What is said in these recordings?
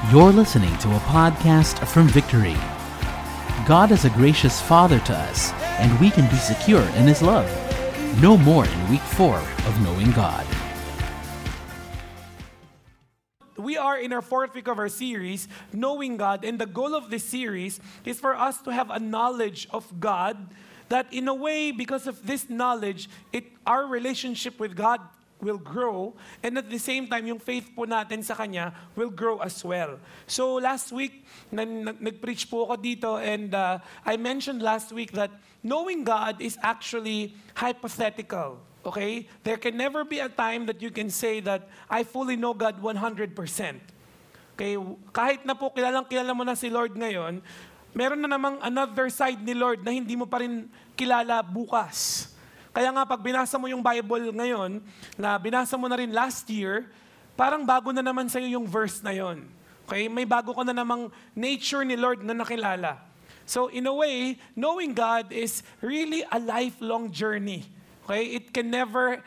You're listening to a podcast from Victory. God is a gracious Father to us, and we can be secure in His love. No more in week 4 of Knowing God. We are in our 4th week of our series, Knowing God, and the goal of this series is for us to have a knowledge of God that in a way, because of this knowledge, our relationship with God will grow, and at the same time, yung faith po natin sa Kanya will grow as well. So last week, nag-preach po ako dito, and I mentioned last week that knowing God is actually hypothetical. Okay? There can never be a time that you can say that I fully know God 100%. Okay? Kahit na po kilala mo na si Lord ngayon, meron na namang another side ni Lord na hindi mo pa rin kilala bukas. Kaya nga pag binasa mo yung Bible ngayon, na binasa mo na rin last year, parang bago na naman sa'yo yung verse na yon. Okay? May bago ka na namang nature ni Lord na nakilala. So in a way, knowing God is really a lifelong journey. Okay? It can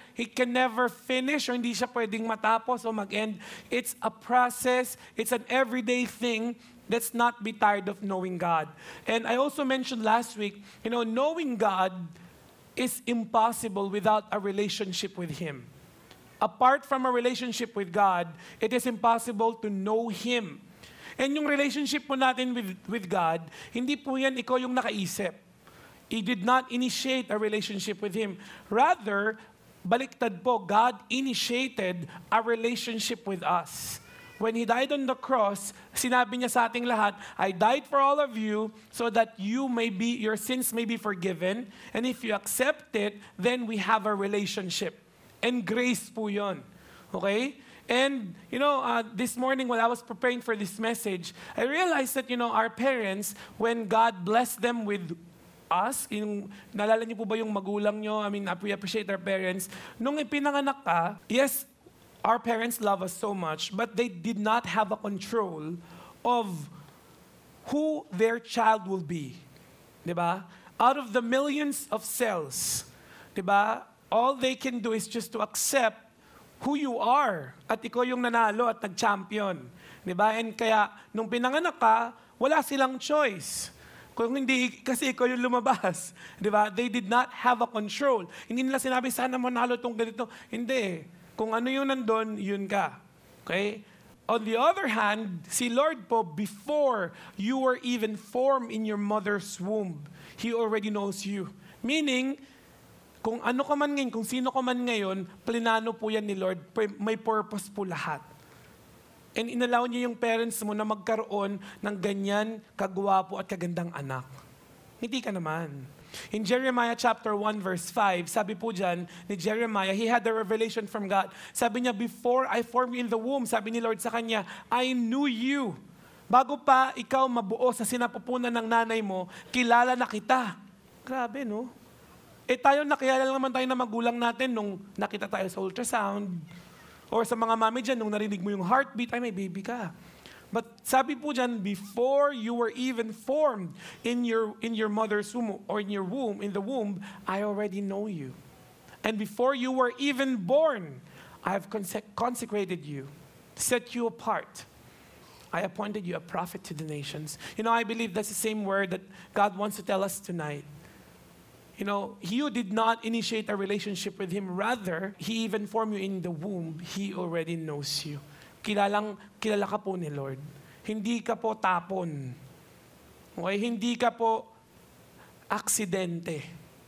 never finish, o hindi siya pwedeng matapos o mag-end. It's a process, it's an everyday thing. Let's not be tired of knowing God. And I also mentioned last week, knowing God is impossible without a relationship with Him. Apart from a relationship with God, it is impossible to know Him. And yung relationship po natin with God, hindi po yan ikaw yung nakaisip. He did not initiate a relationship with Him. Rather, baliktad po, God initiated a relationship with us. When He died on the cross, sinabi niya sa ating lahat, I died for all of you so that your sins may be forgiven. And if you accept it, then we have a relationship. And grace po yun. Okay? And, this morning while I was preparing for this message, I realized that, our parents, when God blessed them with us, naalala niyo po ba yung magulang nyo? We appreciate our parents. Nung ipinanganak ka, yes, our parents love us so much, but they did not have a control of who their child will be. Diba? Out of the millions of cells, diba? All they can do is just to accept who you are. At ikaw yung nanalo at nag-champion. Diba? And kaya, nung pinanganak ka, wala silang choice. Kung hindi, kasi ikaw yung lumabas. Diba? They did not have a control. Hindi nila sinabi, sana manalo tong ganito. Hindi. Kung ano yung nandun, yun ka. Okay? On the other hand, si Lord po, before you were even formed in your mother's womb, He already knows you. Meaning, kung ano ka man ngayon, kung sino ka man ngayon, plinano po yan ni Lord, may purpose po lahat. And inalaw niya yung parents mo na magkaroon ng ganyan kagwapo at kagandang anak. Hindi ka naman. In Jeremiah chapter 1 verse 5, sabi po dyan ni Jeremiah, he had a revelation from God. Sabi niya, before I formed you in the womb, sabi ni Lord sa kanya, I knew you. Bago pa ikaw mabuo sa sinapupunan ng nanay mo, kilala na kita. Grabe, no? Tayo nakilala naman tayo na magulang natin nung nakita tayo sa ultrasound. Or sa mga mami dyan, nung narinig mo yung heartbeat, ay may baby ka. But sabi po dyan, before you were even formed in your mother's womb or in the womb, I already know you. And before you were even born, I have consecrated you, set you apart. I appointed you a prophet to the nations. I believe that's the same word that God wants to tell us tonight. You did not initiate a relationship with Him. Rather, He even formed you in the womb. He already knows you. Kilala ka po ni Lord. Hindi ka po tapon. Okay? Hindi ka po aksidente.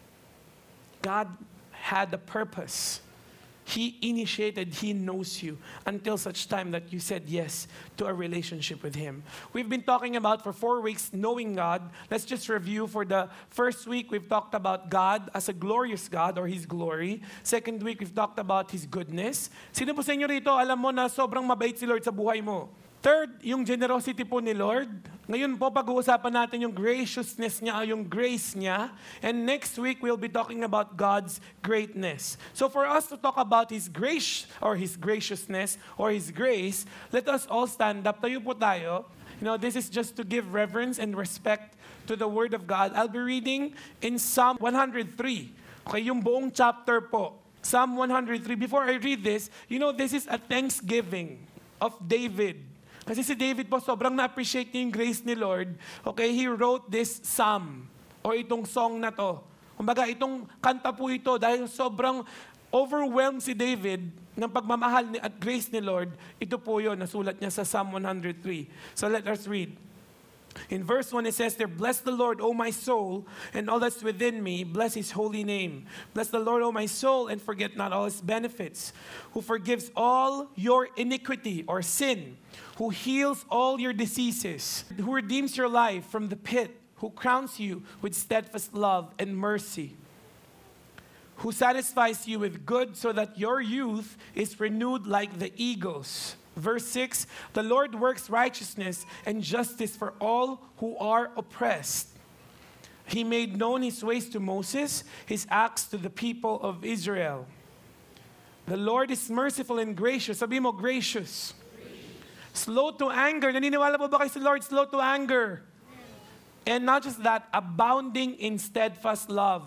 God had a purpose. He initiated, He knows you until such time that you said yes to a relationship with Him. We've been talking about for 4 weeks knowing God. Let's just review. For the first week, we've talked about God as a glorious God or His glory. Second week, we've talked about His goodness. Sino po sa inyo rito, alam mo na sobrang mabait si Lord sa buhay mo? Third, yung generosity po ni Lord. Ngayon po, pag-uusapan natin yung graciousness niya, yung grace niya. And next week, we'll be talking about God's greatness. So for us to talk about His grace, or His graciousness, or His grace, let us all stand up. Tayo po tayo. This is just to give reverence and respect to the Word of God. I'll be reading in Psalm 103. Okay, yung buong chapter po. Psalm 103. Before I read this, this is a thanksgiving of David Kasi si David po, sobrang na-appreciate niya yung grace ni Lord. Okay, he wrote this psalm, or itong song na to. Kumbaga, itong kanta po ito, dahil sobrang overwhelmed si David ng pagmamahal at grace ni Lord, ito po yun, nasulat niya sa Psalm 103. So let us read. In verse 1, it says there, "Bless the Lord, O my soul, and all that's within me. Bless his holy name. Bless the Lord, O my soul, and forget not all his benefits. Who forgives all your iniquity or sin. Who heals all your diseases. Who redeems your life from the pit. Who crowns you with steadfast love and mercy. Who satisfies you with good so that your youth is renewed like the eagles." Verse 6, "The Lord works righteousness and justice for all who are oppressed. He made known his ways to Moses, his acts to the people of Israel. The Lord is merciful and gracious." Sabi mo, gracious. Slow to anger. Naniniwala mo ba kay si Lord? Slow to anger. And not just that, abounding in steadfast love.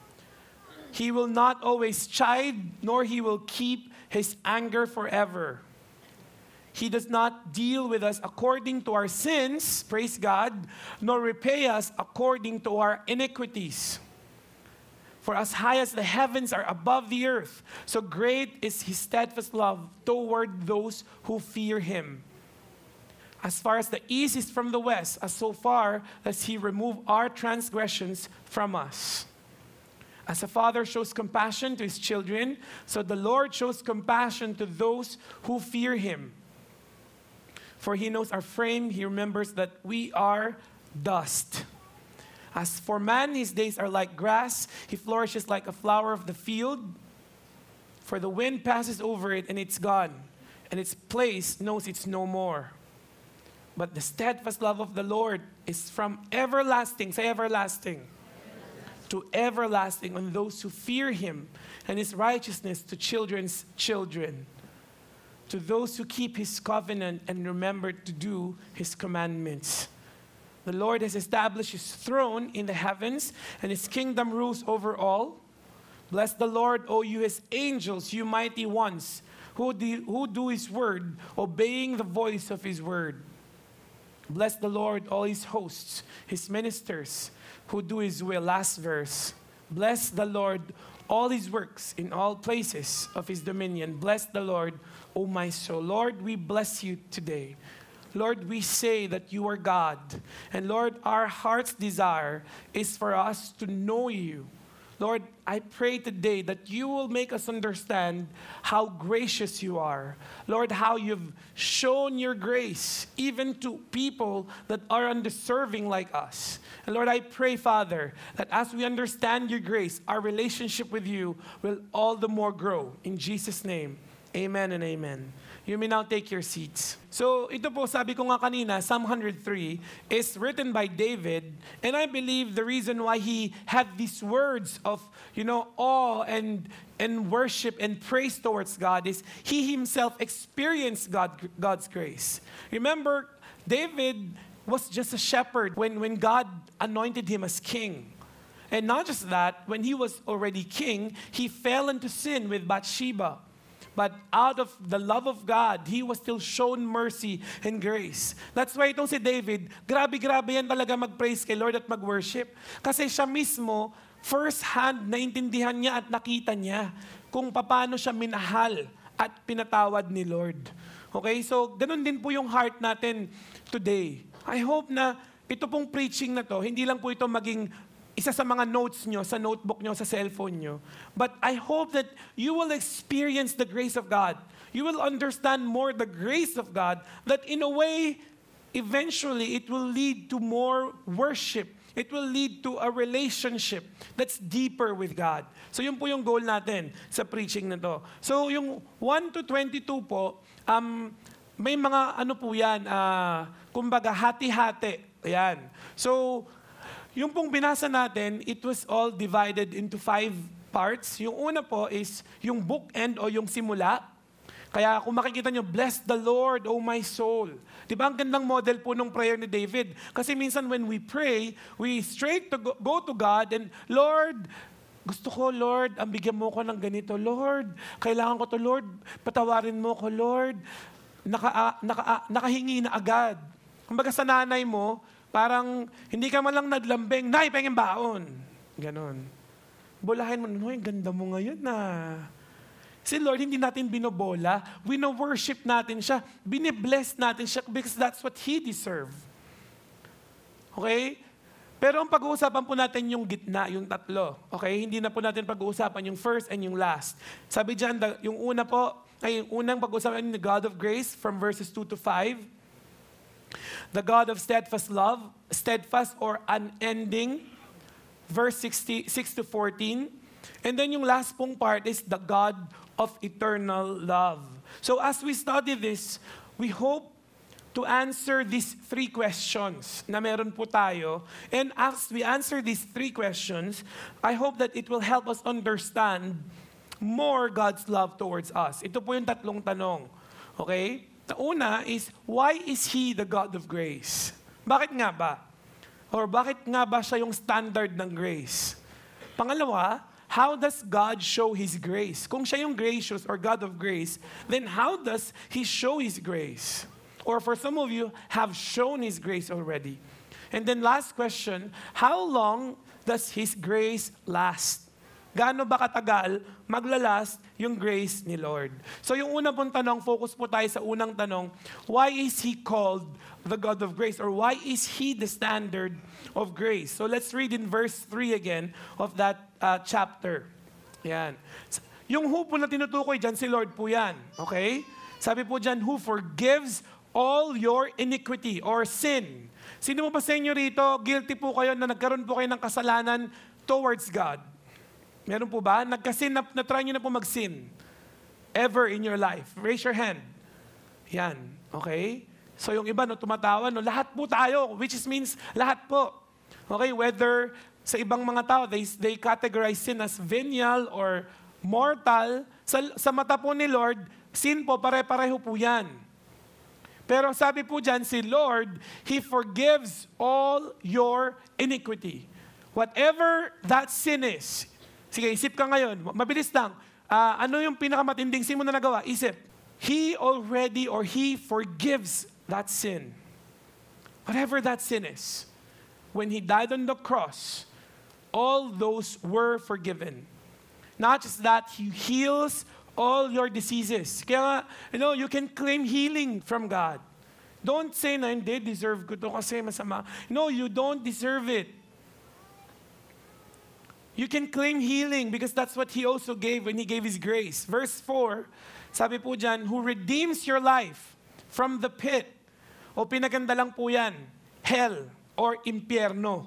He will not always chide, nor he will keep his anger forever. He does not deal with us according to our sins, praise God, nor repay us according to our iniquities. For as high as the heavens are above the earth, so great is his steadfast love toward those who fear him. As far as the east is from the west, as so far as he remove our transgressions from us. As a father shows compassion to his children, so the Lord shows compassion to those who fear him. For he knows our frame, he remembers that we are dust. As for man, his days are like grass, he flourishes like a flower of the field. For the wind passes over it and it's gone, and its place knows it's no more. But the steadfast love of the Lord is from everlasting, say everlasting, to everlasting on those who fear him, and his righteousness to children's children. To those who keep his covenant and remember to do his commandments. The Lord has established his throne in the heavens, and his kingdom rules over all. Bless the Lord, O you his angels, you mighty ones, who do his word, obeying the voice of his word. Bless the Lord, all his hosts, his ministers, who do his will. Last verse. Bless the Lord, all his works in all places of his dominion. Bless the Lord, O my soul. Lord, we bless you today. Lord, we say that you are God. And Lord, our heart's desire is for us to know you. Lord, I pray today that you will make us understand how gracious you are. Lord, how you've shown your grace even to people that are undeserving like us. And Lord, I pray, Father, that as we understand your grace, our relationship with you will all the more grow. In Jesus' name. Amen and amen. You may now take your seats. So, ito po, sabi ko nga kanina, Psalm 103 is written by David, and I believe the reason why he had these words of, awe and worship and praise towards God is he himself experienced God's grace. Remember, David was just a shepherd when God anointed him as king. And not just that, when he was already king, he fell into sin with Bathsheba. But out of the love of God, he was still shown mercy and grace. That's why itong si David, grabe yan talaga mag-praise kay Lord at mag-worship. Kasi siya mismo, first hand, naintindihan niya at nakita niya kung paano siya minahal at pinatawad ni Lord. Okay, so ganun din po yung heart natin today. I hope na ito pong preaching na to, hindi lang po ito maging isa sa mga notes nyo, sa notebook nyo, sa cellphone nyo. But I hope that you will experience the grace of God. You will understand more the grace of God, that in a way, eventually, it will lead to more worship. It will lead to a relationship that's deeper with God. So yun po yung goal natin sa preaching na to. So yung 1 to 22 po, may mga po yan, kumbaga hati-hati. Ayan. So, yung pong binasa natin, it was all divided into 5 parts. Yung una po is yung bookend o yung simula. Kaya kung makikita nyo, bless the Lord, O my soul. Diba ang gandang model po ng prayer ni David? Kasi minsan when we pray, we straight to go to God and, Lord, gusto ko, Lord, bigyan mo ko ng ganito. Lord, kailangan ko to, Lord, patawarin mo ko, Lord. nakahingi na agad. Kumbaga sa nanay mo, parang hindi ka man lang naglambing, Nay, pengeng baon. Ganon. Bulahin mo, Noy, ganda mo ngayon na. Si Lord, hindi natin binobola. Wino-worship natin siya. Binibless natin siya because that's what He deserve. Okay? Pero ang pag-uusapan po natin yung gitna, yung tatlo. Okay? Hindi na po natin pag-uusapan yung first and yung last. Sabi dyan, yung una po, ay yung unang pag-uusapan yung God of grace from verses 2 to 5. The God of steadfast love, steadfast or unending, verse 6 to 14. And then yung last pong part is the God of eternal love. So as we study this, we hope to answer these three questions na meron po tayo. And as we answer these three questions, I hope that it will help us understand more God's love towards us. Ito po yung tatlong tanong. Okay? The una is, why is He the God of grace? Bakit nga ba? Or bakit nga ba siya yung standard ng grace? Pangalawa, how does God show His grace? Kung siya yung gracious or God of grace, then how does He show His grace? Or for some of you, have shown His grace already. And then last question, how long does His grace last? Gaano ba katagal maglalast yung grace ni Lord? So yung unang pong tanong, focus po tayo sa unang tanong, why is He called the God of grace? Or why is He the standard of grace? So let's read in verse 3 again of that chapter. Yan. Yung who po na tinutukoy dyan, si Lord po yan. Okay? Sabi po dyan, who forgives all your iniquity or sin. Sino mo ba sa inyo rito, guilty po kayo na nagkaroon po kayo ng kasalanan towards God? Meron po ba? Nagkasin na try nyo na po mag-sin ever in your life? Raise your hand. Yan. Okay? So yung iba, no, tumatawa, no, lahat po tayo, which means lahat po. Okay? Whether sa ibang mga tao, they categorize sin as venial or mortal. Sa mata po ni Lord, sin po, pare-pareho po yan. Pero sabi po dyan, si Lord, He forgives all your iniquity. Whatever that sin is. Sige, isip ka ngayon. Mabilis lang. Ano yung pinakamatinding sin mo na nagawa? Isip. He already or He forgives that sin. Whatever that sin is. When He died on the cross, all those were forgiven. Not just that, He heals all your diseases. Kaya, you can claim healing from God. Don't say na hindi, deserve ko to kasi masama. No, you don't deserve it. You can claim healing because that's what He also gave when He gave His grace. Verse 4, sabi po dyan, who redeems your life from the pit. O pinaganda lang po yan, hell or impyerno.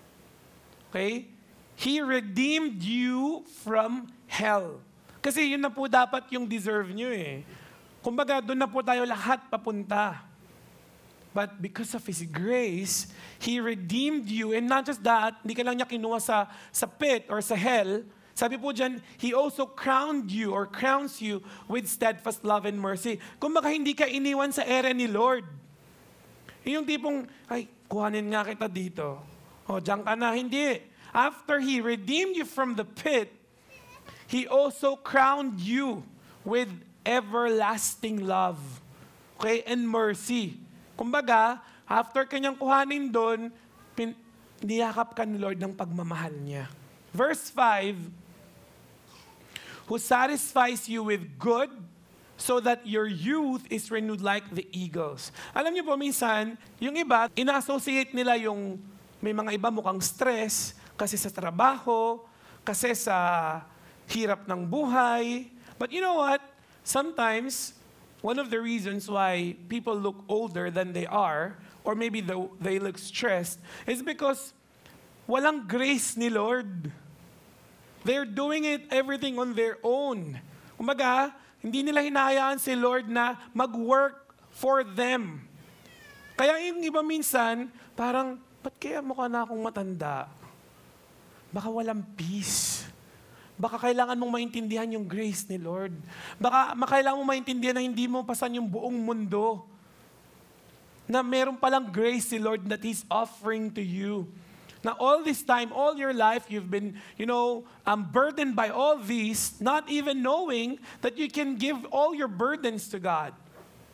Okay? He redeemed you from hell. Kasi yun na po dapat yung deserve nyo eh. Kumbaga, doon na po tayo lahat papunta. But because of His grace, He redeemed you. And not just that, hindi ka lang niya kinuha sa pit or sa hell. Sabi po dyan, He also crowned you or crowns you with steadfast love and mercy. Kumbaga, hindi ka iniwan sa ere ni Lord. Yung tipong, ay, kuhanin nga kita dito. O, diyan ka na. Hindi. After He redeemed you from the pit, He also crowned you with everlasting love, okay, and mercy. Kumbaga, after kanyang kuhanin doon, niyakap ka ni Lord ng pagmamahal niya. Verse 5, who satisfies you with good so that your youth is renewed like the eagles. Alam niyo po, minsan, yung iba, ina-associate nila yung may mga iba mukhang stress kasi sa trabaho, kasi sa hirap ng buhay. But you know what? Sometimes, one of the reasons why people look older than they are, or maybe they look stressed, is because walang grace ni Lord. They're doing it everything on their own. Kumbaga, hindi nila hinahayaan si Lord na mag-work for them. Kaya yung iba minsan, parang, ba't kaya mukha na akong matanda? Baka walang peace. Baka kailangan mong maintindihan yung grace ni Lord. Baka kailangan mong maintindihan na hindi mo pasan yung buong mundo. Na meron palang grace si Lord that He's offering to you. Now, all this time, all your life, you've been, burdened by all these, not even knowing that you can give all your burdens to God.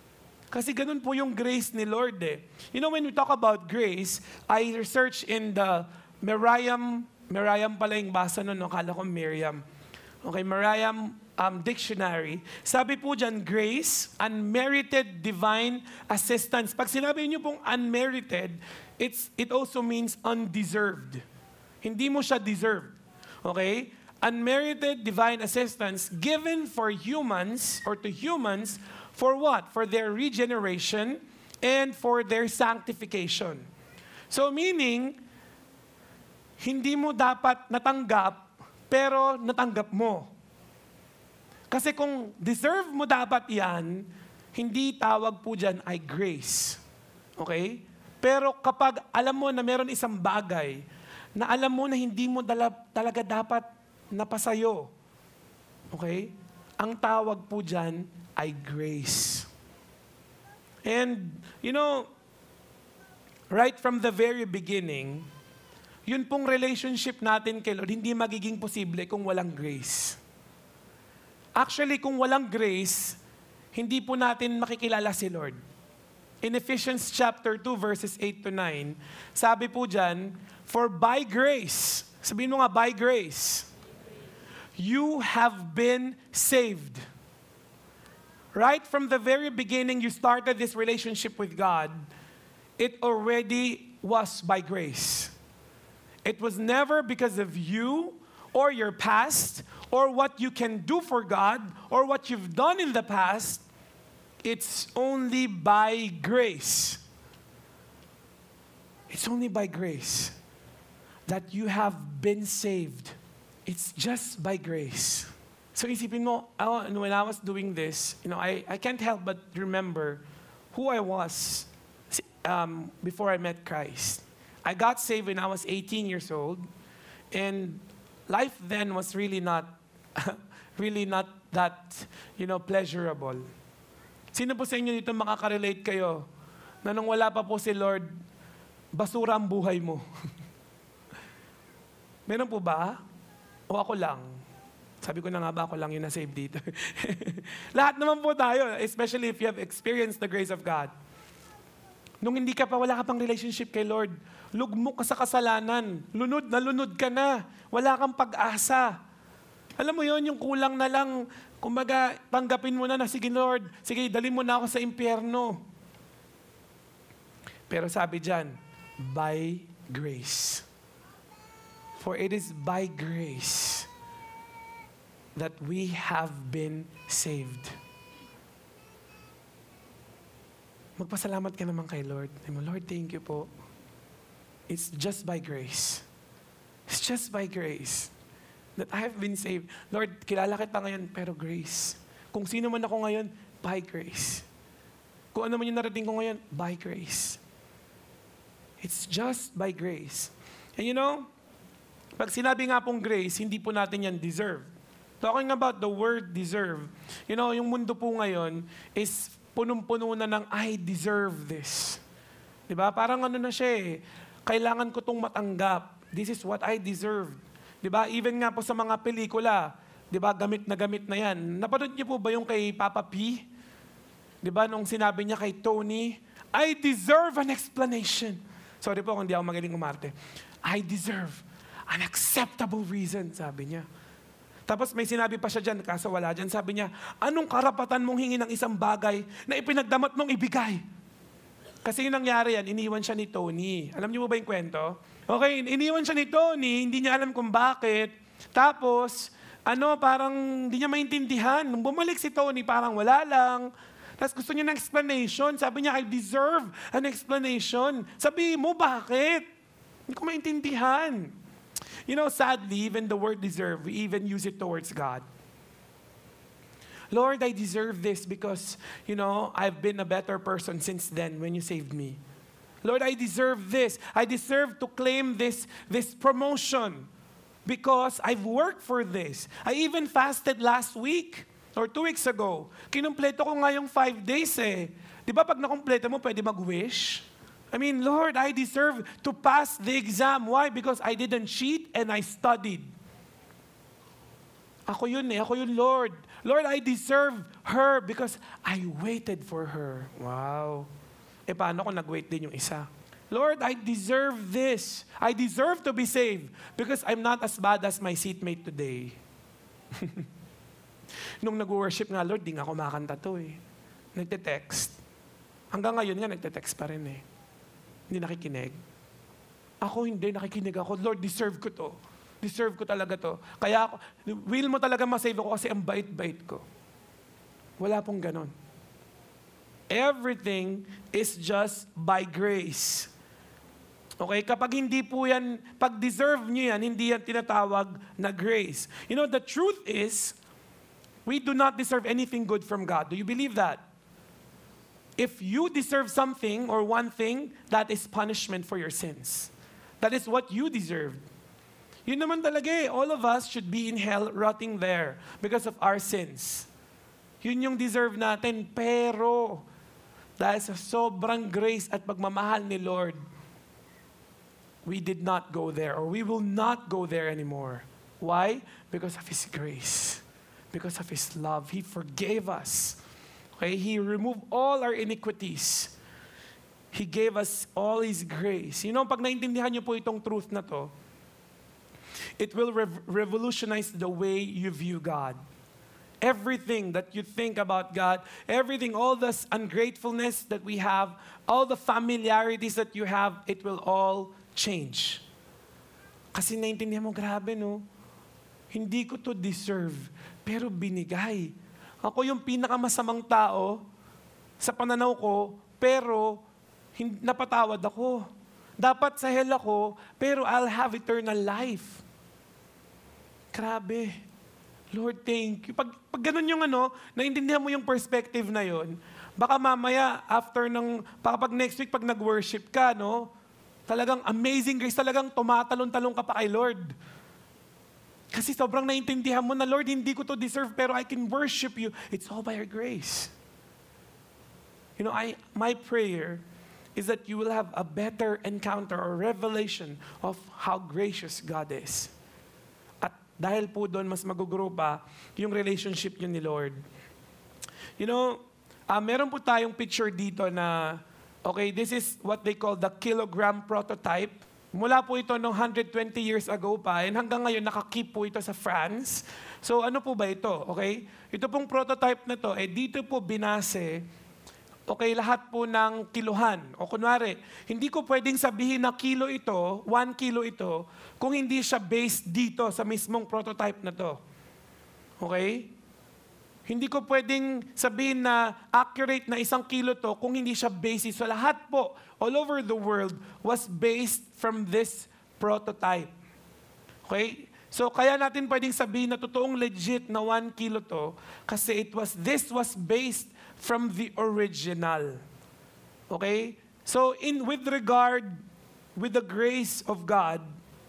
Kasi ganun po yung grace ni Lord eh. You know, when we talk about grace, I researched in the Merriam pala yung basa nun, akala ko Miriam. Okay, Merriam Dictionary. Sabi po dyan, grace, unmerited divine assistance. Pag sinabi niyo pong unmerited, it also means undeserved. Hindi mo siya deserved. Okay? Unmerited divine assistance given for humans or to humans for what? For their regeneration and for their sanctification. So meaning, hindi mo dapat natanggap, pero natanggap mo. Kasi kung deserve mo dapat yan, hindi tawag po dyan ay grace. Okay? Pero kapag alam mo na meron isang bagay, na alam mo na hindi mo talaga dapat napasayo. Okay? Ang tawag po dyan ay grace. And, you know, right from the very beginning, yun pong relationship natin kay Lord, hindi magiging posible kung walang grace. Actually, kung walang grace, hindi po natin makikilala si Lord. In Ephesians chapter 2, verses 8 to 9, sabi po dyan, for by grace, sabihin mo nga, by grace, you have been saved. Right from the very beginning, you started this relationship with God, it already was by grace. It was never because of you or your past or what you can do for God or what you've done in the past. It's only by grace. It's only by grace that you have been saved. It's just by grace. So isipin mo, when I was doing this, you know, I can't help but remember who I was before I met Christ. I got saved when I was 18 years old, and life then was really not that, you know, pleasurable. Sino po sa inyo dito makaka-relate kayo na nung wala pa po si Lord, basura ang buhay mo? Meron po ba? O ako lang? Sabi ko na nga ba, ako lang yung na-save dito. Lahat naman po tayo, especially if you have experienced the grace of God. Nung hindi ka pa, wala ka pang relationship kay Lord, lugmok ka sa kasalanan, lunod na lunod ka na, wala kang pag-asa. Alam mo yon, yung kulang na lang, kumbaga, tanggapin mo na sige Lord, sige, dalhin mo na ako sa impyerno. Pero sabi dyan, by grace. For it is by grace that we have been saved. Magpasalamat ka naman kay Lord. Lord, thank you po. It's just by grace. It's just by grace that I have been saved. Lord, kilala kita ngayon, pero grace. Kung sino man ako ngayon, by grace. Kung ano man yung narating ko ngayon, by grace. It's just by grace. And you know, pag sinabi nga pong grace, hindi po natin yan deserve. Talking about the word deserve, you know, yung mundo po ngayon is punong-puno na ng I deserve this. Diba? Parang ano na siya eh, kailangan ko itong matanggap. This is what I deserve. Diba? Even nga po sa mga pelikula, diba, gamit na yan. Napanood niyo po ba yung kay Papa P? Diba, nung sinabi niya kay Tony, I deserve an explanation. Sorry po kung di ako magaling umarte. I deserve an acceptable reason, sabi niya. Tapos may sinabi pa siya dyan, kaso wala dyan. Sabi niya, anong karapatan mong hingi ng isang bagay na ipinagdamot mong ibigay? Kasi yung nangyari yan, iniwan siya ni Tony. Alam niyo ba yung kwento? Okay, iniwan siya ni Tony, hindi niya alam kung bakit. Tapos, parang hindi niya maintindihan. Nung bumalik si Tony, parang wala lang. Tapos gusto niya ng explanation. Sabi niya, I deserve an explanation. Sabi mo, bakit? Hindi ko maintindihan. You know, sadly, even the word deserve, we even use it towards God. Lord, I deserve this because, you know, I've been a better person since then when you saved me. Lord, I deserve this. I deserve to claim this promotion because I've worked for this. I even fasted last week or 2 weeks ago. Kinumpleto ko nga yung 5 days eh. Di ba pag nakumpleto mo, pwede mag-wish? I mean, Lord, I deserve to pass the exam. Why? Because I didn't cheat and I studied. Ako yun, Lord. Lord, I deserve her because I waited for her. Wow. Paano kung nag-wait din yung isa? Lord, I deserve this. I deserve to be saved because I'm not as bad as my seatmate today. Nung nag-worship nga, Lord, di nga kumakanta to Nagte-text. Hanggang ngayon nga, nagte-text pa rin Hindi nakikinig. Ako hindi, nakikinig ako. Lord, deserve ko to. Deserve ko talaga to. Kaya ako, will mo talaga masave ako kasi ang bait-bait ko. Wala pong ganon. Everything is just by grace. Okay? Kapag hindi po yan, pag deserve nyo yan, hindi yan tinatawag na grace. You know, the truth is, we do not deserve anything good from God. Do you believe that? If you deserve something or one thing, that is punishment for your sins. That is what you deserve. Yun naman talaga all of us should be in hell rotting there because of our sins. Yun yung deserve natin, pero dahil sa sobrang grace at pagmamahal ni Lord, we did not go there or we will not go there anymore. Why? Because of His grace. Because of His love. He forgave us. Okay? He removed all our iniquities. He gave us all His grace. You know, pag naintindihan niyo po itong truth na to, it will revolutionize the way you view God. Everything that you think about God, everything, all this ungratefulness that we have, all the familiarities that you have, it will all change. Kasi naintindihan mo, grabe no, hindi ko to deserve, pero binigay. Ako yung pinakamasamang tao sa pananaw ko, pero napatawad ako. Dapat sa hell ako, pero I'll have eternal life. Grabe. Lord, thank you. Pag ganun yung naintindihan mo yung perspective na yon, baka mamaya, pag next week, pag nag-worship ka, talagang amazing grace, talagang tumatalon-talon ka pa kay Lord. Kasi sobrang naintindihan mo na, Lord, hindi ko to deserve, pero I can worship you. It's all by your grace. You know, my prayer is that you will have a better encounter or revelation of how gracious God is. Dahil po doon, mas mag-grow pa yung relationship niyo ni Lord. You know, meron po tayong picture dito na, okay, this is what they call the kilogram prototype. Mula po ito noong 120 years ago pa, and hanggang ngayon nakakip po ito sa France. So ano po ba ito? Okay? Ito pong prototype na to, dito po binase, okay, lahat po ng kiluhan. O kunwari, hindi ko pwedeng sabihin na kilo ito, 1 kilo ito, kung hindi siya based dito sa mismong prototype na to. Okay? Hindi ko pwedeng sabihin na accurate na 1 kilo to kung hindi siya based. So lahat po, all over the world, was based from this prototype. Okay? So kaya natin pwedeng sabihin na totoong legit na 1 kilo to kasi this was based from the original. Okay? So with the grace of God,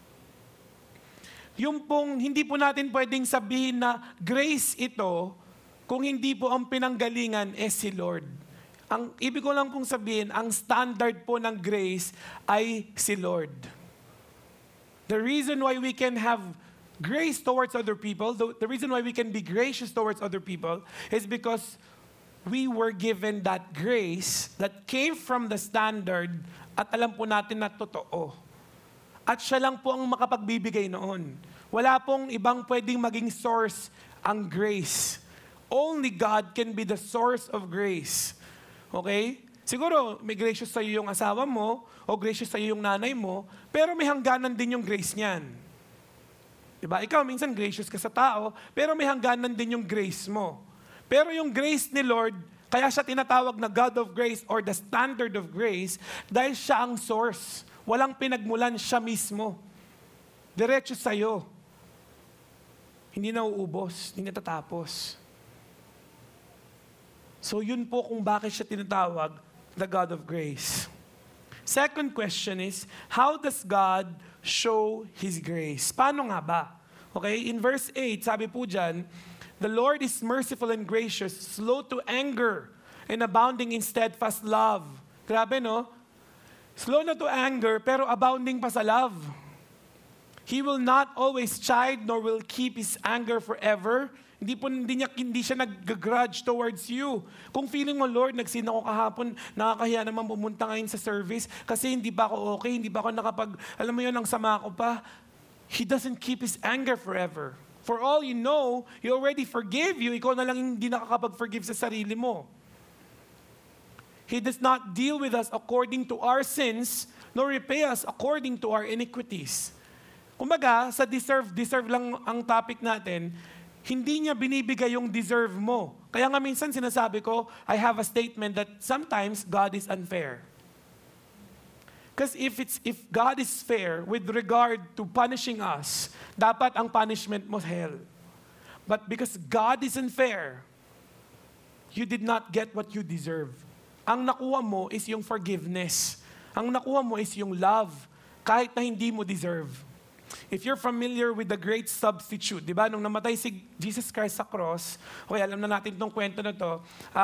yung pong hindi po natin pwedeng sabihin na grace ito kung hindi po ang pinanggalingan si Lord. Ang ibig ko lang pong sabihin, ang standard po ng grace ay si Lord. The reason why we can have grace towards other people, the reason why we can be gracious towards other people is because we were given that grace that came from the standard at alam po natin na totoo. At siya lang po ang makapagbibigay noon. Wala pong ibang pwedeng maging source ang grace. Only God can be the source of grace. Okay? Siguro, may gracious sa'yo yung asawa mo, o gracious sa'yo yung nanay mo, pero may hangganan din yung grace niyan. Diba? Ikaw, minsan gracious ka sa tao, pero may hangganan din yung grace mo. Pero yung grace ni Lord, kaya siya tinatawag na God of grace or the standard of grace, dahil siya ang source. Walang pinagmulan, siya mismo. Diretso sa'yo. Hindi nauubos, hindi natatapos. So yun po kung bakit siya tinatawag the God of grace. Second question is, how does God show His grace? Paano nga ba? Okay, in verse 8, sabi po dyan, the Lord is merciful and gracious, slow to anger, and abounding in steadfast love. Grabe, no? Slow na to anger, pero abounding pa sa love. He will not always chide, nor will keep His anger forever. Hindi siya nag-grudge towards you. Kung feeling mo, Lord, nagsin ako kahapon, nakakahiya naman pumunta ngayon sa service kasi hindi pa ako okay, hindi pa ako alam mo yun, ang sama ko pa. He doesn't keep His anger forever. For all you know, He already forgave you. Ikaw na lang hindi nakakapag-forgive sa sarili mo. He does not deal with us according to our sins, nor repay us according to our iniquities. Kumbaga, sa deserve lang ang topic natin, hindi niya binibigay yung deserve mo. Kaya nga minsan sinasabi ko, I have a statement that sometimes God is unfair. Because if God is fair with regard to punishing us, dapat ang punishment mo hell. But because God is unfair, you did not get what you deserve. Ang nakuha mo is yung forgiveness. Ang nakuha mo is yung love, kahit na hindi mo deserve. If you're familiar with the great substitute, di ba? Nung namatay si Jesus Christ sa cross, okay, alam na natin itong kwento na to,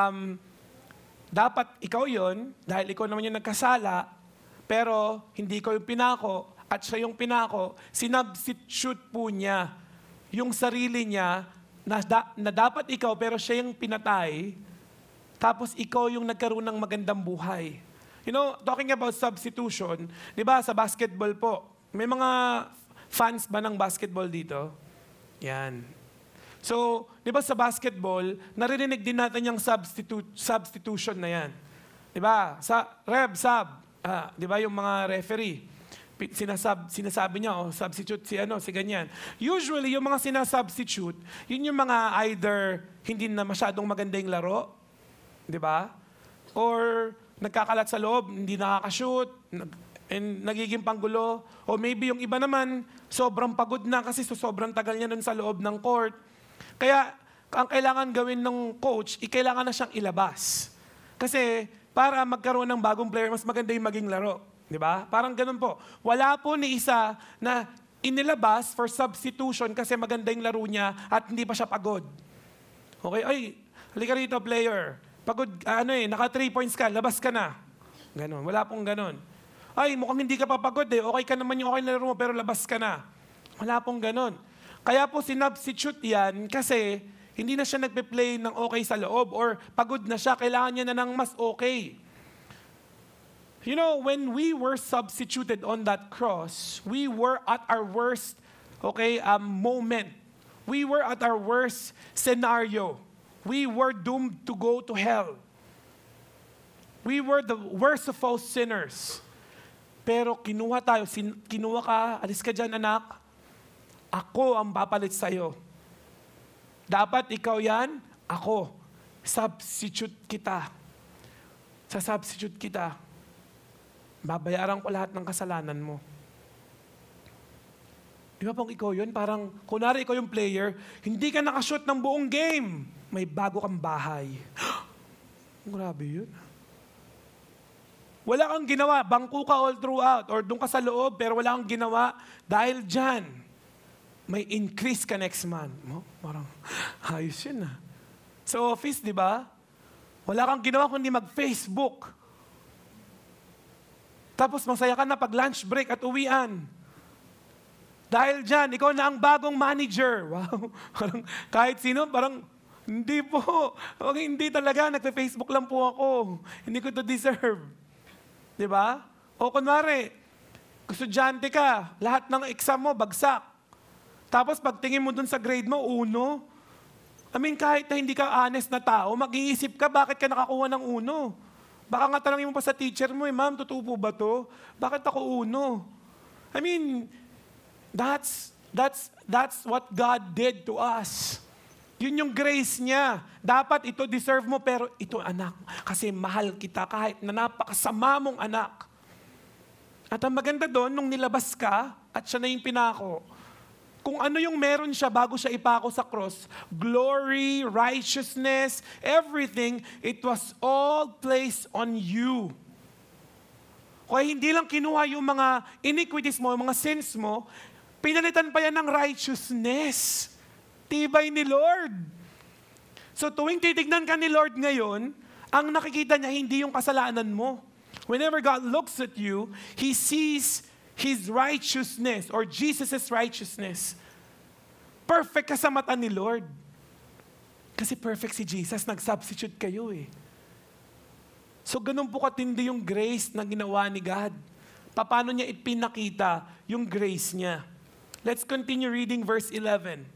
dapat ikaw yon dahil ikaw naman yung nagkasala, pero hindi ko yung pinako, at siya yung pinako, sinubstitute po niya yung sarili niya na dapat ikaw, pero siya yung pinatay, tapos ikaw yung nagkaroon ng magandang buhay. You know, talking about substitution, di ba, sa basketball po, may mga fans ba ng basketball dito? Yan. So, di ba sa basketball, naririnig din natin yung substitution na yan. Di ba? Sa sub, di ba yung mga referee, sinasabi niya, substitute si ganyan. Usually, yung mga sinasubstitute, yun yung mga either hindi na masyadong maganda yung laro, di ba? Or nagkakalat sa loob, hindi nakakashoot, and nagiging panggulo. O maybe yung iba naman, sobrang pagod na kasi sobrang tagal niya nun sa loob ng court. Kaya, ang kailangan gawin ng coach, kailangan na siyang ilabas. Kasi, para magkaroon ng bagong player, mas maganda yung maging laro. Di ba? Parang ganun po. Wala po ni isa na inilabas for substitution kasi maganda yung laro niya at hindi pa siya pagod. Okay? Ay, halika rito, player. Pagod, naka 3 points ka, labas ka na. Ganon. Wala pong ganon. Ay, mukhang hindi ka pa pagod eh. Okay ka naman yung okay na laro mo, pero labas ka na. Wala pong ganon. Kaya po sinubstitute yan kasi hindi na siya nagpe-play ng okay sa loob or pagod na siya, kailangan niya na ng mas okay. You know, when we were substituted on that cross, we were at our worst, moment. We were at our worst scenario. We were doomed to go to hell. We were the worst of all sinners. Pero kinuha ka, alis ka dyan anak, ako ang papalit sa'yo. Dapat ikaw yan, ako. Substitute kita. Sa substitute kita, babayaran ko lahat ng kasalanan mo. Di ba pong ikaw yun? Parang, kunwari ikaw yung player, hindi ka nakashoot ng buong game. May bago kang bahay. Grabe yun. Wala kang ginawa. Bangko ka all throughout. Or doon ka sa loob, pero wala kang ginawa. Dahil dyan, may increase ka next month. Parang, ayos yun ah. Sa office, di ba? Wala kang ginawa kundi mag-Facebook. Tapos masaya ka na pag lunch break at uwian. Dahil dyan, ikaw na ang bagong manager. Wow. Parang, kahit sino, parang, hindi po. Okay, hindi talaga. Nagpe-Facebook lang po ako. Hindi ko to deserve. Di ba? O kunwari, estudyante ka, lahat ng exam mo, bagsak. Tapos pagtingin mo dun sa grade mo, 1. Kahit na hindi ka honest na tao, mag-iisip ka, bakit ka nakakuha ng 1? Baka nga tanongin mo pa sa teacher mo, ma'am, totoo po ba to? Bakit ako 1? That's what God did to us. Yun yung grace niya. Dapat ito deserve mo, pero ito anak, kasi mahal kita kahit na napakasama mong anak. At ang maganda doon, nung nilabas ka, at siya na yung pinako, kung ano yung meron siya bago siya ipako sa cross, glory, righteousness, everything, it was all placed on you. Kaya hindi lang kinuha yung mga iniquities mo, yung mga sins mo, pinalitan pa yan ng righteousness. Tibay ni Lord. So tuwing titignan ka ni Lord ngayon, ang nakikita niya hindi yung kasalanan mo. Whenever God looks at you, He sees His righteousness or Jesus' righteousness. Perfect ka sa mata ni Lord. Kasi perfect si Jesus, nag-substitute kayo eh. So ganun po katindi yung grace na ginawa ni God. Paano niya ipinakita yung grace niya? Let's continue reading verse 11.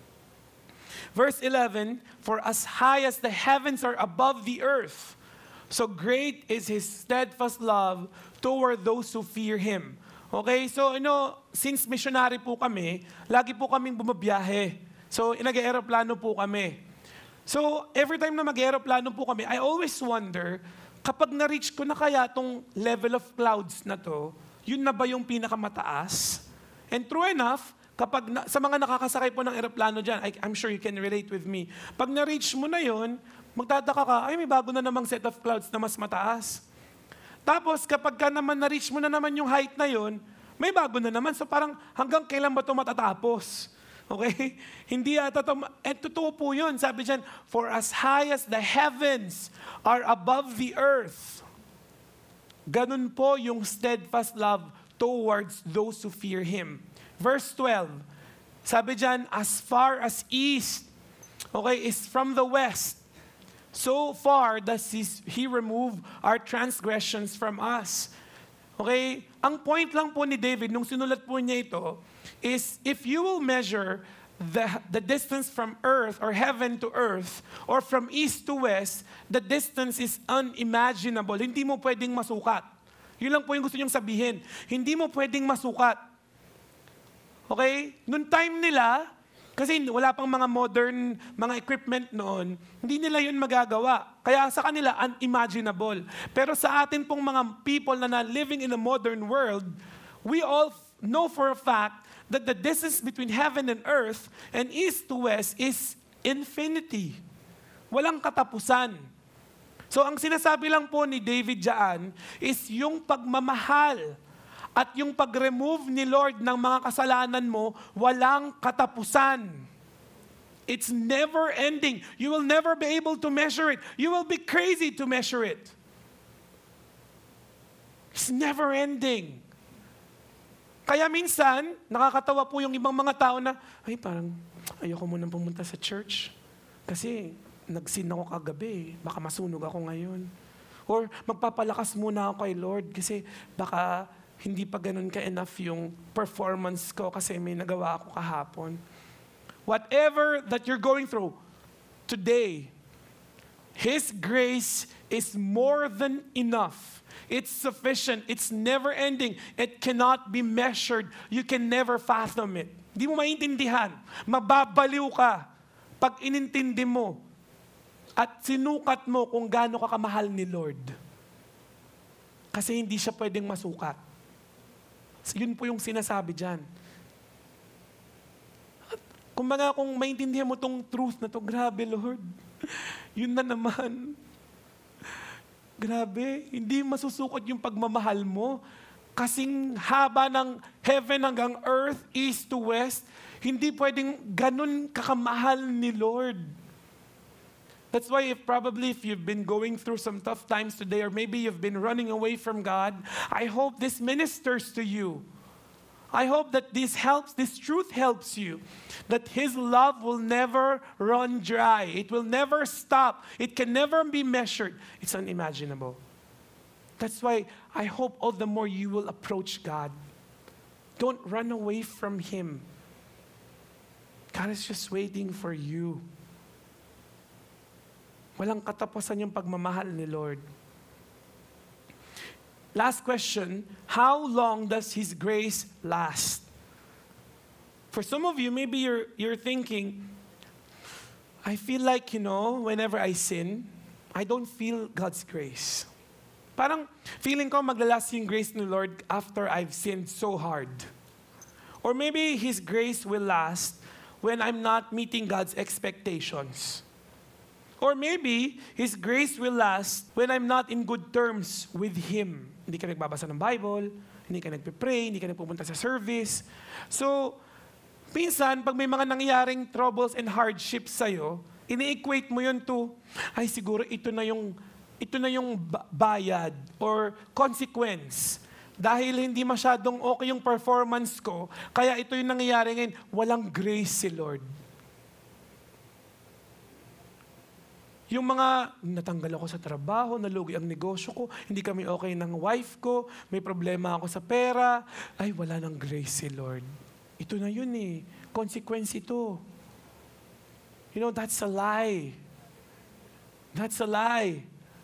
Verse 11, for as high as the heavens are above the earth, so great is His steadfast love toward those who fear Him. Okay, so since missionary po kami, lagi po kaming bumabiyahe. So nag-aeroplano po kami. So every time na mag-aeroplano po kami, I always wonder, kapag na-reach ko na kaya tong level of clouds na to, yun na ba yung pinakamataas? And true enough, sa mga nakakasakay po ng aeroplano dyan, I'm sure you can relate with me. Pag na-reach mo na yun, magtataka ka, ay may bago na namang set of clouds na mas mataas. Tapos kapag ka naman na-reach mo na naman yung height na yun, may bago na naman. So parang hanggang kailan ba ito matatapos? Okay? Hindi ata ito. Totoo po yun. Sabi dyan, for as high as the heavens are above the earth, ganun po yung steadfast love towards those who fear Him. Verse 12, sabi dyan, as far as east, okay, is from the west, so far does He remove our transgressions from us. Okay? Ang point lang po ni David, nung sinulat po niya ito, is if you will measure the distance from earth or heaven to earth or from east to west, the distance is unimaginable. Hindi mo pwedeng masukat. Yun lang po yung gusto niyong sabihin. Hindi mo pwedeng masukat. Okay? Noong time nila, kasi wala pang mga modern, mga equipment noon, hindi nila yun magagawa. Kaya sa kanila, unimaginable. Pero sa atin pong mga people na living in a modern world, we all know for a fact that the distance between heaven and earth and east to west is infinity. Walang katapusan. So ang sinasabi lang po ni David dyan is yung pagmamahal at yung pag-remove ni Lord ng mga kasalanan mo, walang katapusan. It's never ending. You will never be able to measure it. You will be crazy to measure it. It's never ending. Kaya minsan, nakakatawa po yung ibang mga tao na, ay parang ayoko munang pumunta sa church. Kasi nag-sin ako kagabi. Baka masunog ako ngayon. Or magpapalakas muna ako kay Lord kasi baka hindi pa ganun ka-enough yung performance ko kasi may nagawa ako kahapon. Whatever that you're going through today, His grace is more than enough. It's sufficient. It's never ending. It cannot be measured. You can never fathom it. Hindi mo maintindihan. Mababaliw ka pag inintindi mo at sinukat mo kung gaano ka kamahal ni Lord. Kasi hindi siya pwedeng masukat. Yun po yung sinasabi dyan. At kumbaga kung maintindihan mo tong truth na to, grabe Lord. Yun na naman. Grabe, hindi masusukot yung pagmamahal mo. Kasing haba ng heaven hanggang earth, east to west, hindi pwedeng ganun kakamahal ni Lord. That's why if you've been going through some tough times today, or maybe you've been running away from God, I hope this ministers to you. I hope that this truth helps you, that His love will never run dry. It will never stop. It can never be measured. It's unimaginable. That's why I hope all the more you will approach God. Don't run away from Him. God is just waiting for you. Walang katapusan yung pagmamahal ni Lord. Last question, how long does His grace last? For some of you, maybe you're thinking, I feel like, whenever I sin, I don't feel God's grace. Parang feeling ko maglalast yung grace ni Lord after I've sinned so hard. Or maybe His grace will last when I'm not meeting God's expectations. Or maybe His grace will last when I'm not in good terms with Him. Hindi ka nagbabasa ng Bible, hindi ka nagpe-pray, hindi ka nagpupunta sa service. So, minsan, pag may mga nangyaring troubles and hardships sa'yo, ini-equate mo yun to, ay siguro ito na yung bayad or consequence Dahil hindi masyadong okay yung performance ko, kaya ito yung nangyayari ngayon, walang grace si Lord. Yung mga, natanggal ako sa trabaho, nalugi ang negosyo ko, hindi kami okay ng wife ko, may problema ako sa pera, ay wala ng grace si Lord. Ito na yun eh. Consequence ito. You know, that's a lie. That's a lie.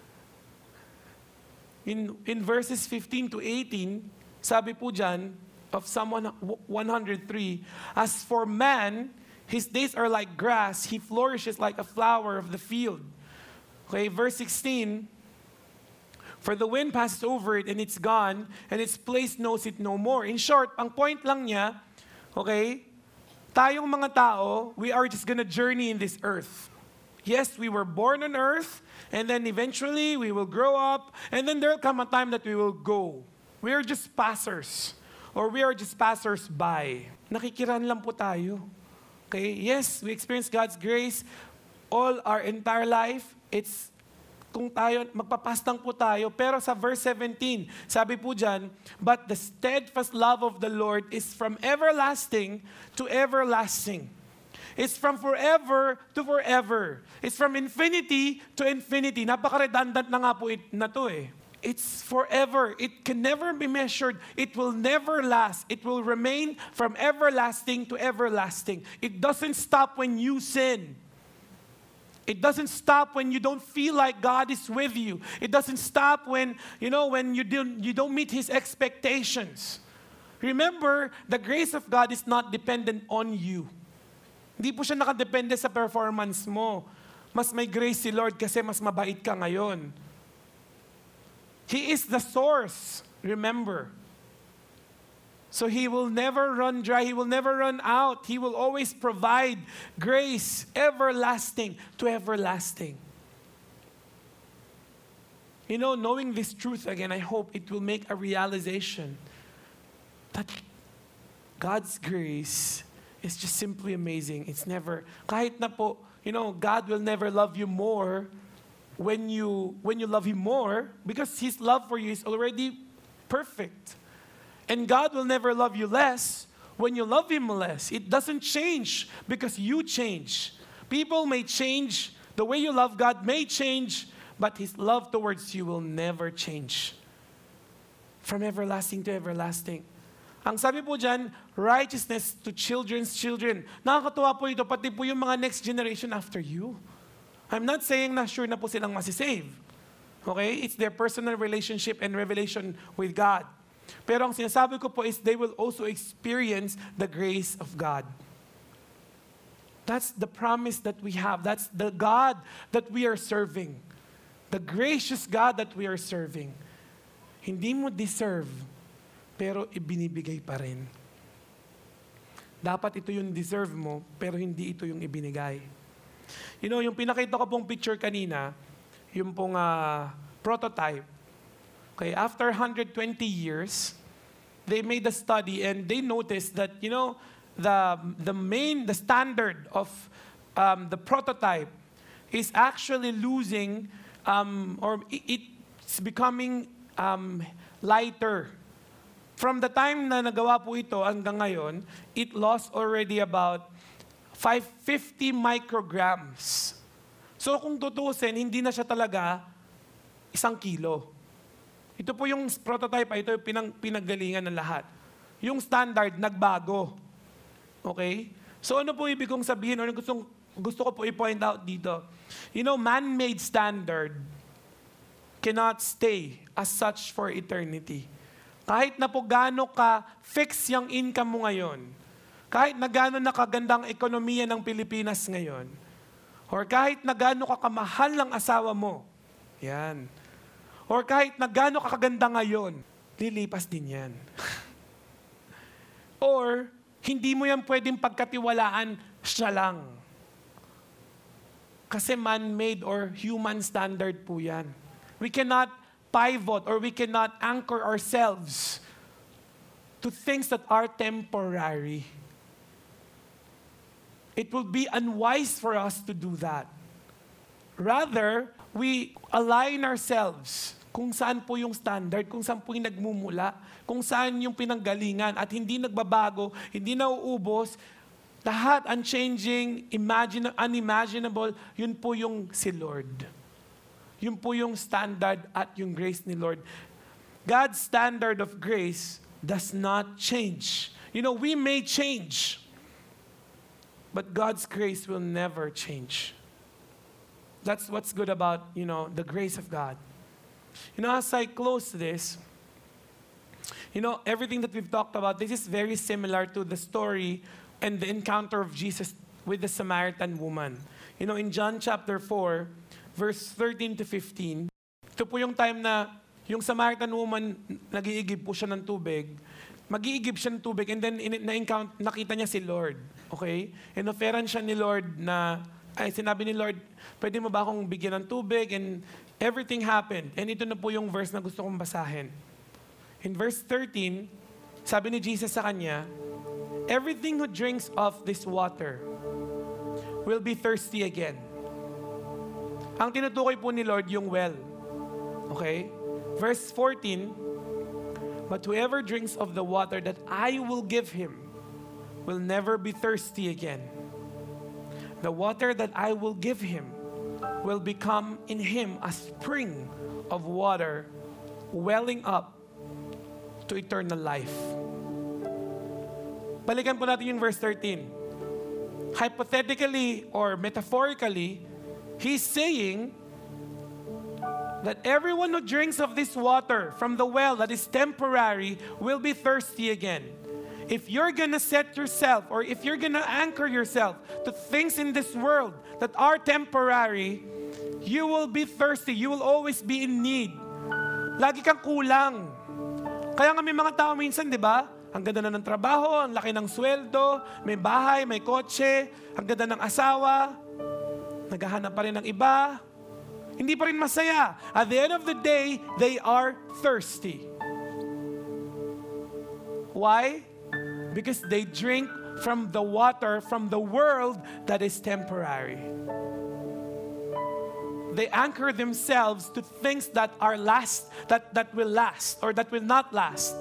In verses 15 to 18, sabi po dyan, of Psalm 103, as for man, his days are like grass, he flourishes like a flower of the field. Okay, verse 16, for the wind passes over it and it's gone, and its place knows it no more. In short, ang point lang niya, okay, tayong mga tao, we are just gonna journey in this earth. Yes, we were born on earth, and then eventually we will grow up, and then there'll come a time that we will go. We are just passers, or we are just passers-by. Nakikiran lang po tayo. Okay, yes, we experience God's grace all our entire life. It's kung tayo, magpapastang po tayo. Pero sa verse 17, sabi po dyan, but the steadfast love of the Lord is from everlasting to everlasting. It's from forever to forever. It's from infinity to infinity. Napaka-redundant na nga po na to eh. It's forever. It can never be measured. It will never last. It will remain from everlasting to everlasting. It doesn't stop when you sin. It doesn't stop when you don't feel like God is with you. It doesn't stop when, when you don't meet His expectations. Remember, the grace of God is not dependent on you. Hindi po siya nakadepende sa performance mo. Mas may grace si Lord kasi mas mabait ka ngayon. He is the source, remember. So He will never run dry. He will never run out. He will always provide grace, everlasting to everlasting. Knowing this truth again, I hope it will make a realization that God's grace is just simply amazing. It's never, kahit na po, God will never love you more when you love Him more, because His love for you is already perfect. And God will never love you less when you love Him less. It doesn't change because you change. People may change. The way you love God may change, but His love towards you will never change. From everlasting to everlasting. Ang sabi po dyan, righteousness to children's children. Nakakatuwa po ito, pati po yung mga next generation after you. I'm not saying na sure na po silang masisave. Okay? It's their personal relationship and revelation with God. Pero ang sinasabi ko po is they will also experience the grace of God. That's the promise that we have. That's the God that we are serving. The gracious God that we are serving. Hindi mo deserve, pero ibinibigay pa rin. Dapat ito yung deserve mo, pero hindi ito yung ibinigay. Yung pinakita ko pong picture kanina, yung pong prototype. Okay, after 120 years, they made a study and they noticed that, the standard of the prototype is actually losing, or it's becoming lighter. From the time na nagawa po ito hanggang ngayon, it lost already about 550 micrograms. So kung tutusin, hindi na siya talaga 1 kilo. Ito po yung prototype, ito yung pinanggalingan ng lahat. Yung standard, nagbago. Okay? So ano po ibig kong sabihin, or gusto ko po i-point out dito. Man-made standard cannot stay as such for eternity. Kahit na po gaano ka-fix yung income mo ngayon, kahit na gaano na kagandang ekonomiya ng Pilipinas ngayon, or kahit na gaano ka kamahal ng asawa mo, yan. Or kahit na gaano kakaganda ngayon, lilipas din yan. Or, hindi mo yan pwedeng pagkatiwalaan siya lang. Kasi man-made or human standard po yan. We cannot pivot or we cannot anchor ourselves to things that are temporary. It will be unwise for us to do that. Rather, we align ourselves kung saan po yung standard, kung saan po yung nagmumula, kung saan yung pinanggalingan at hindi nagbabago, hindi nauubos, lahat unchanging, unimaginable, yun po yung si Lord. Yun po yung standard at yung grace ni Lord. God's standard of grace does not change. You know, we may change, but God's grace will never change. That's what's good about, the grace of God. As I close this, everything that we've talked about, this is very similar to the story and the encounter of Jesus with the Samaritan woman. In John chapter 4, verse 13 to 15, ito po yung time na yung Samaritan woman, nag-iigib po siya ng tubig. Mag-iigib siya ng tubig and then nakita niya si Lord. Okay? Inoferan siya ni Lord sinabi ni Lord, pwede mo ba akong bigyan ng tubig? And everything happened. And ito na po yung verse na gusto kong basahin. In verse 13, sabi ni Jesus sa kanya, everything who drinks of this water will be thirsty again. Ang tinutukoy po ni Lord yung well. Okay? Verse 14, but whoever drinks of the water that I will give him will never be thirsty again. The water that I will give him will become in him a spring of water welling up to eternal life. Balikan po natin yung verse 13. Hypothetically or metaphorically, he's saying that everyone who drinks of this water from the well that is temporary will be thirsty again. If you're gonna set yourself or if you're gonna anchor yourself to things in this world that are temporary, you will be thirsty. You will always be in need. Lagi kang kulang. Kaya nga may mga tao minsan, di ba? Ang ganda na ng trabaho, ang laki ng sweldo, may bahay, may kotse, ang ganda ng asawa, naghahanap pa rin ng iba, hindi pa rin masaya. At the end of the day, they are thirsty. Why? Because they drink from the water from the world that is temporary. They anchor themselves to things that are that will last or that will not last.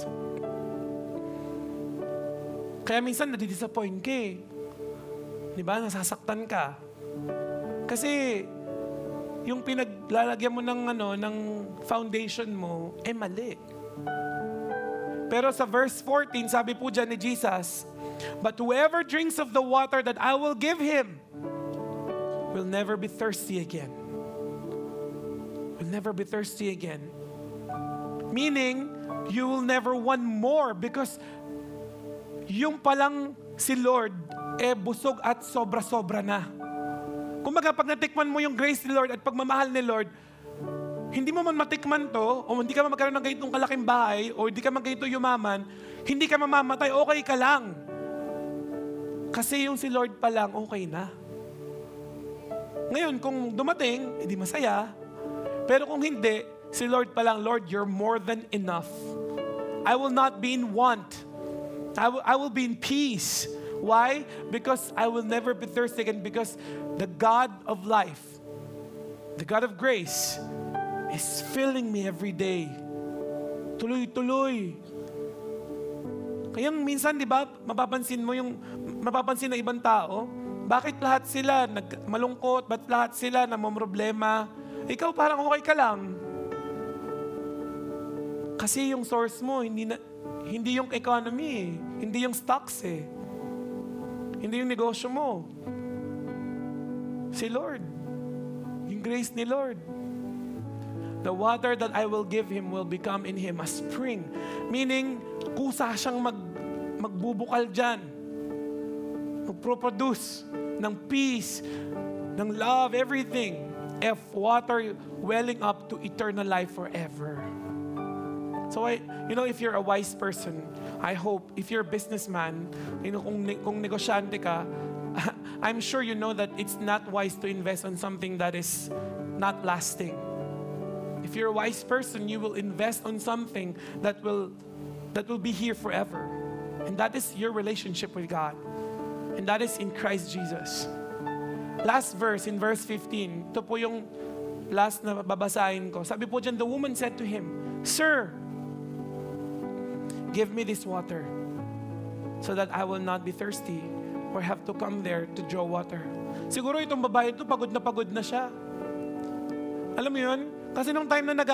Kaya minsan nadidisappoint ka eh. Di ba? Nasasaktan ka. Kasi yung pinaglalagyan mo ng foundation mo, mali. Pero sa verse 14, sabi po dyan ni Jesus, but whoever drinks of the water that I will give him will never be thirsty again. Will never be thirsty again. Meaning, you will never want more because yung palang si Lord, busog at sobra-sobra na. Kumbaga, pag natikman mo yung grace ni Lord at pagmamahal ni Lord, hindi mo man matikman to, o hindi ka man magkaroon ng ganitong kalaking bahay, o hindi ka man ganito yumaman, hindi ka mamamatay, okay ka lang. Kasi yung si Lord pa lang, okay na. Ngayon, kung dumating, edi masaya. Pero kung hindi, si Lord pa lang, Lord, you're more than enough. I will not be in want. I will be in peace. Why? Because I will never be thirsty again because the God of life, the God of grace, is filling me every day. Tuloy-tuloy. Kaya minsan, di ba, mapapansin ng ibang tao, bakit lahat sila malungkot, ba't lahat sila namomroblema? Ikaw parang okay ka lang. Kasi yung source mo, hindi yung economy, hindi yung stocks eh. Hindi yung negosyo mo. Si Lord. Yung grace ni Lord. The water that I will give him will become in him a spring. Meaning, kusa siyang magbubukal dyan. Magproproduce ng peace, ng love, everything. Water welling up to eternal life forever. So, if you're a wise person, I hope, if you're a businessman, kung negosyante ka, I'm sure you know that it's not wise to invest on something that is not lasting. If you're a wise person, you will invest on something that will be here forever. And that is your relationship with God. And that is in Christ Jesus. Last verse, in verse 15, ito po yung last na babasahin ko. Sabi po dyan, the woman said to him, "Sir, give me this water so that I will not be thirsty or have to come there to draw water." Siguro itong babae ito, pagod na siya. Alam mo yun? Kasi nung time na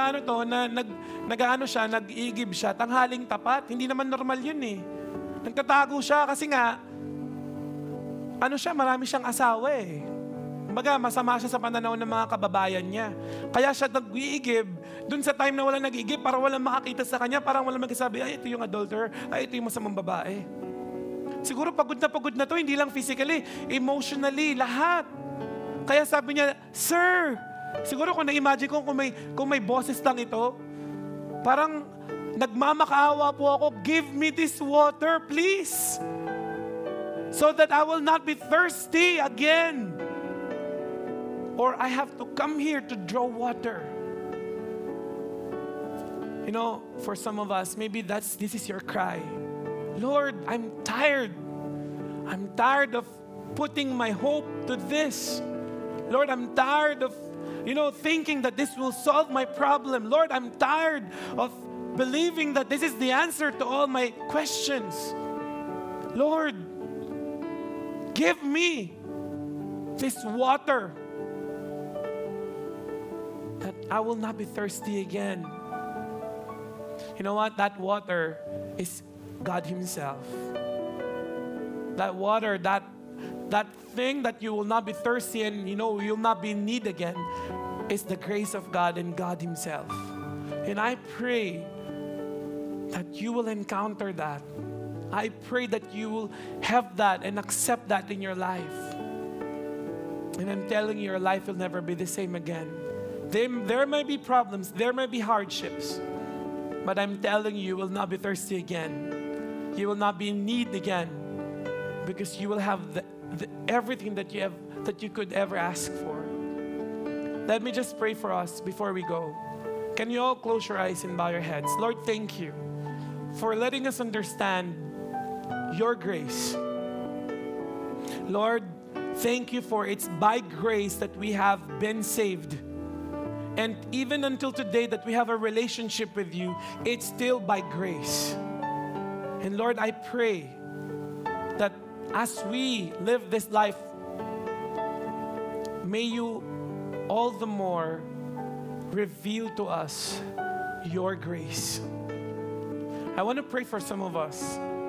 nag-iigib siya, tanghaling tapat. Hindi naman normal yun eh. Nagtatago siya kasi nga, marami siyang asawa eh. Kumbaga, masama siya sa pananaw ng mga kababayan niya. Kaya siya nag-iigib, dun sa time na wala nag-iigib, para walang makakita sa kanya, parang walang magsasabi, ay, ito yung adulterer, ay, ito yung masamang babae. Siguro pagod na to, hindi lang physically, emotionally, lahat. Kaya sabi niya, "Sir," siguro kung na-imagine ko kung may boses lang ito, parang nagmamakaawa po ako, "Give me this water, please, so that I will not be thirsty again. Or I have to come here to draw water." You know, for some of us, maybe this is your cry. "Lord, I'm tired. I'm tired of putting my hope to this. Lord, I'm tired of, thinking that this will solve my problem. Lord, I'm tired of believing that this is the answer to all my questions. Lord, give me this water that I will not be thirsty again." You know what? That water is God Himself. That water, that thing that you will not be thirsty and you'll not be in need again, is the grace of God and God Himself. And I pray that you will encounter that. I pray that you will have that and accept that in your life. And I'm telling you, your life will never be the same again. There may be problems, there may be hardships, but I'm telling you, you will not be thirsty again. You will not be in need again, because you will have everything that you could ever ask for. Let me just pray for us before we go. Can you all close your eyes and bow your heads? Lord, thank you for letting us understand your grace. Lord, thank you for it's by grace that we have been saved. And even until today that we have a relationship with you, it's still by grace. And Lord, I pray that as we live this life, may you all the more reveal to us your grace. I want to pray for some of us.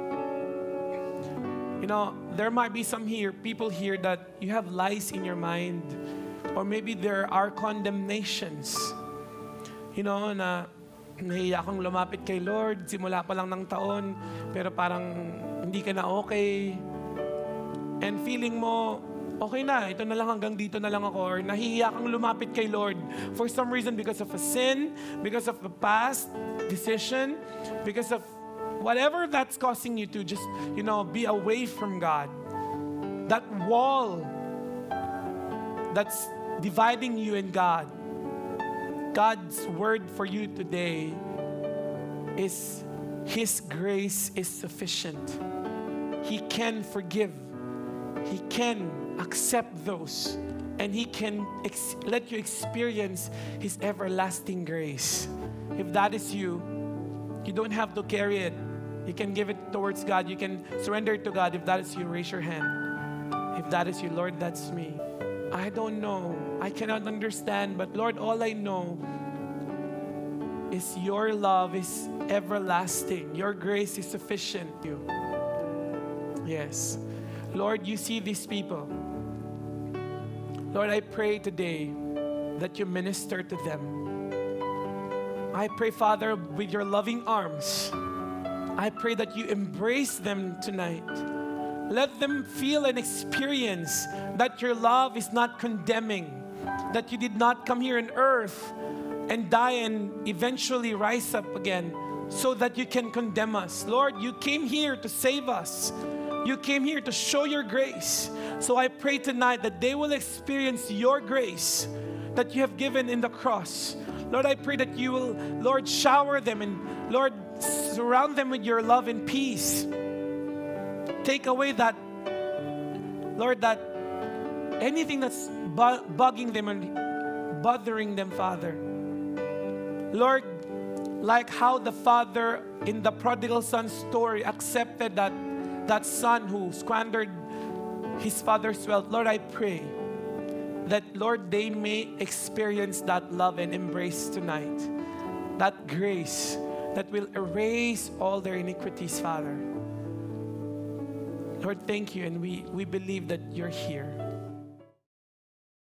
There might be people here that you have lies in your mind, or maybe there are condemnations. Na nahiya kang lumapit kay Lord, simula pa lang ng taon, pero parang hindi ka na okay. And feeling mo, okay na, ito na lang, hanggang dito na lang ako. Or nahihiya kang lumapit kay Lord for some reason, because of a sin, because of a past decision, because of whatever that's causing you to just, be away from God. That wall that's dividing you and God. God's word for you today is His grace is sufficient. He can forgive. He can accept those. And He can let you experience His everlasting grace. If that is you, you don't have to carry it. You can give it towards God. You can surrender it to God. If that is you, raise your hand. If that is you, Lord, that's me. I don't know. I cannot understand. But Lord, all I know is your love is everlasting. Your grace is sufficient. Yes. Lord, you see these people. Lord, I pray today that you minister to them. I pray, Father, with your loving arms, I pray that you embrace them tonight. Let them feel and experience that your love is not condemning, that you did not come here on earth and die and eventually rise up again so that you can condemn us. Lord, you came here to save us. You came here to show your grace. So I pray tonight that they will experience your grace that you have given in the cross. Lord, I pray that you will, Lord, shower them and, Lord, surround them with your love and peace. Take away that, Lord, that anything that's bugging them and bothering them, Father. Lord, like how the father in the prodigal son story accepted that son who squandered his father's wealth, Lord, I pray that, Lord, they may experience that love and embrace tonight, that grace that will erase all their iniquities, Father. Lord, thank you, and we believe that you're here.